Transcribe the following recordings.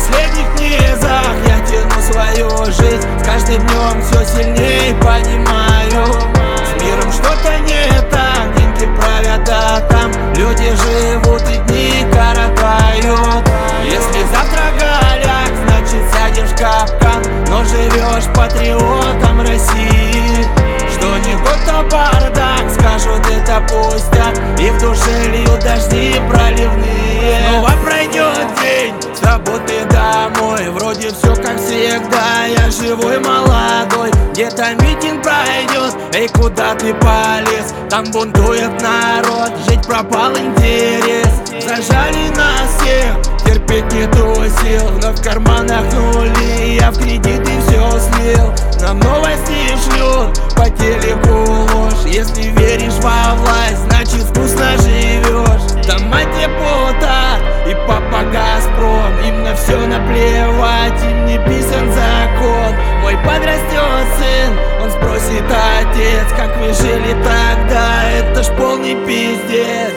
последних низах я тяну свою жизнь. С каждым днем все сильнее понимаю, с миром что-то не так. Деньги правят, а там люди живут и дни коротают. Если завтра голяк, значит сядешь в капкан, но живешь патриотом России. Что не год, то бардак, скажут это пустяк, и в душе льют дожди проливные. Снова пройдет день с работы домой, вроде все как всегда, я живой молодой. Где-то митинг пройдет, эй, куда ты полез? Там бунтует народ, жить пропал интерес. Зажали нас всех, терпеть нету сил, вновь в карманах нули, я в кредиты все слил. Нам новости шлют по телеку ложь, если веришь во власть, значит вкусно живешь. Там мать депутат и папа Газпром, им на все наплевать, им не писан закон. Мой подрастет сын, он спросит: отец, как вы жили тогда, это ж полный пиздец.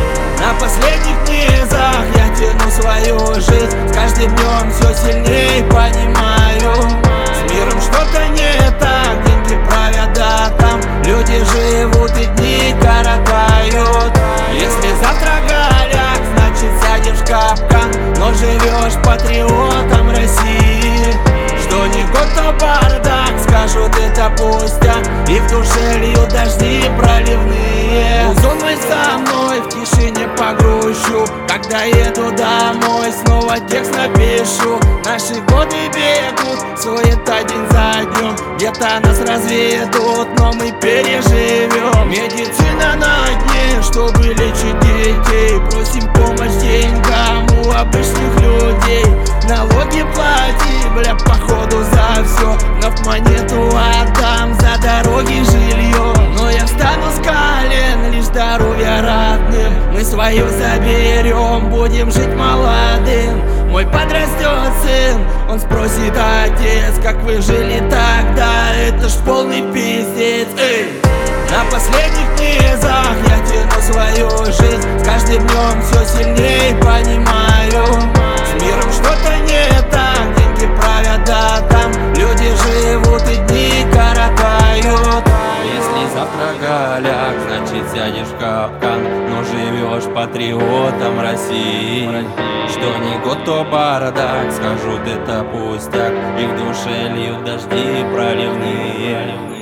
На последних низах я тяну свою жизнь, с каждым днем все сильнее понимаю, с миром что-то не так. Деньги правят, да там люди живут и дни коротают. Если завтра голяк, значит сядешь в капкан, но живешь патриотом России. Что не год, то бардак, скажут это пустяк, и в душе льют дожди проливные. Музон мой со мной, в тишине погрущу, когда еду домой, снова текст напишу. Наши годы бегут, суета день за днем, где-то нас разведут, но мы переживем. Медицина на дне, чтобы лечить детей, просим помощь деньгам у обычных людей. Налоги плати, бля, походу за все, вновь монету отдам за дороги, жилье. Но я встану с колен, лишь здоровья родным, мы свое заберем, будем жить молодым. Мой подрастет сын, он спросит: отец, как вы жили тогда, это ж полный пиздец. Эй! На последних низах я тяну свою жизнь, с каждым днем все сильнее понимаю, с миром что-то не так. Деньги правят, да там люди живут и дни коротают. Если завтра голяк, значит сядешь в капкан, но живешь патриотом России. Что не год, то бардак, скажут это пустяк, и в душе льют дожди проливные.